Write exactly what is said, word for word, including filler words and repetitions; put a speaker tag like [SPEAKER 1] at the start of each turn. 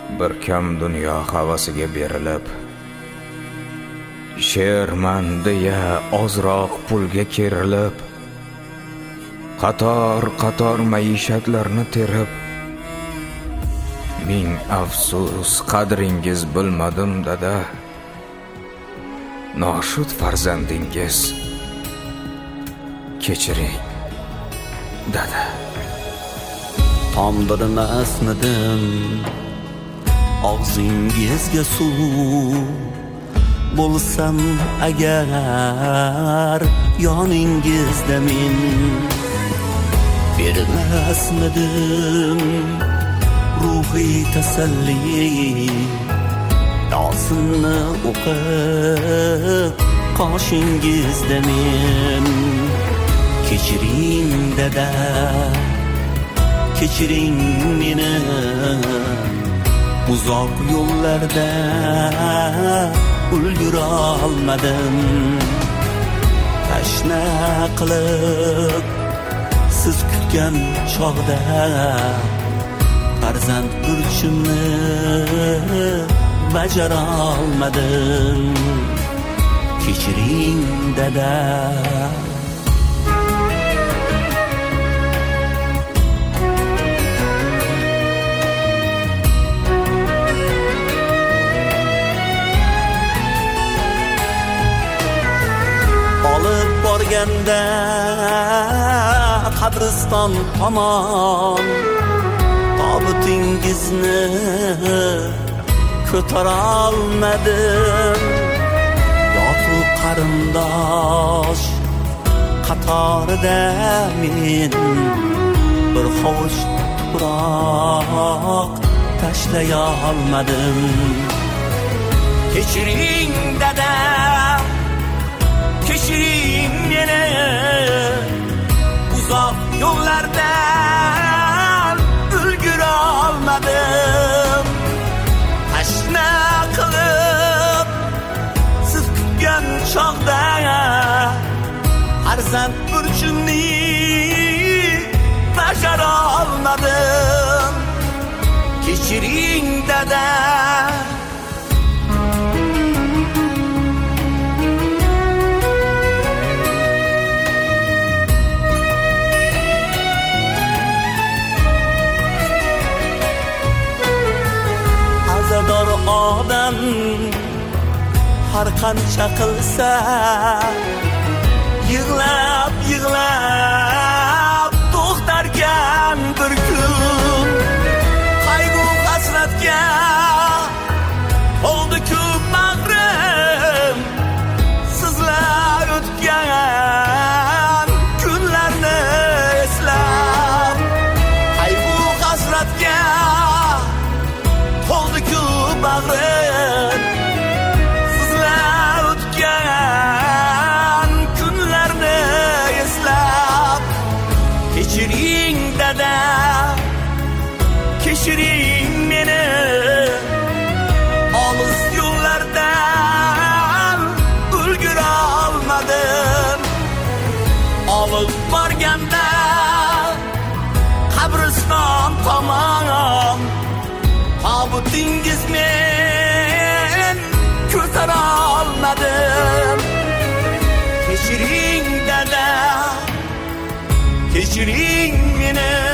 [SPEAKER 1] bir kam dunyo havasiga berilib, she'rman deya ozroq pulga kerilib, qator qator maishatlarni terib, ming afsus qadringiz bilmadim dada, noshud farzandingiz kechiring dada.
[SPEAKER 2] Tomdirmasmidim og'zingizga suv, bo'lsam agar yoningizda men, bermasmidim ruhiy tasalli, yosinni o'qib qoshingizda men. Kechiring dada, kechiring meni, uzoq yo'llarda ulgura olmadim. Tashna qilib siz kutgan chog'da farzand burchimni bajara olmadim. Kechiring dada. Olib borganda qabriston tomon tobutingizni ko'tara olmadim. Yotuq qarindosh qatorida men bir hovuch tuproq tashlay olmadim. Kechiring dada, kechiring meni, uzoq yo'llardan ulgura olmadim. Tashna qilib siz kutgan chog'da farzand burchimni bajara olmadim. Kechiring dada. Azador odam har qancha qilsa, yig'lab yig'lab to'xtarkan bir kun. Qayg'u hasratga to'ldi-ku bag'rim, sizlar o'tgan kunlarni eslab. Qayg'u hasratga to'ldi-ku bag'rim, sizlar o'tgan kunlarni eslab. Kechiring dada, kechiring meni, olis yo'llardan ulgura olmadim. Olib borganda qabriston tomon tobutingiz men ko'tara olmadim. Kechiring dada, kechiring meni.